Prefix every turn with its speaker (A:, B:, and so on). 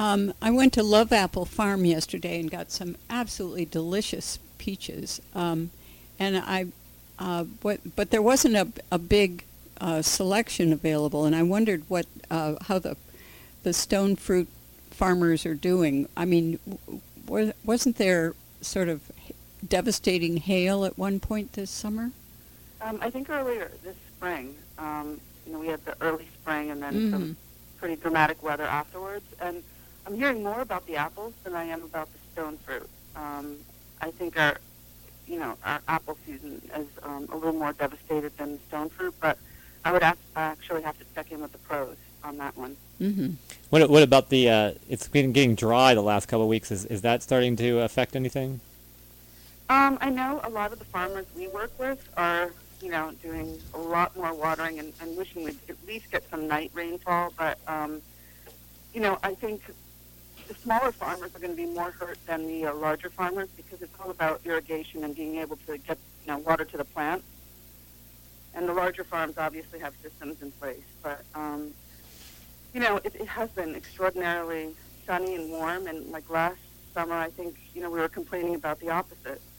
A: I went to Love Apple Farm yesterday and got some absolutely delicious peaches. And but there wasn't a big selection available, and I wondered how the stone fruit farmers are doing. I mean, wasn't there sort of devastating hail at one point this summer?
B: I think earlier this spring, we had the early spring and then some pretty dramatic weather afterwards. And I'm hearing more about the apples than I am about the stone fruit. I think our apple season is a little more devastated than the stone fruit, but I would actually have to check in with the pros on that one.
A: Mm-hmm.
C: What about it's been getting dry the last couple of weeks. Is that starting to affect anything?
B: I know a lot of the farmers we work with are, doing a lot more watering and wishing we'd at least get some night rainfall. But, I think the smaller farmers are going to be more hurt than the larger farmers because it's all about irrigation and being able to get, water to the plants. And the larger farms obviously have systems in place. But, it has been extraordinarily sunny and warm. And like last summer, I think, we were complaining about the opposite.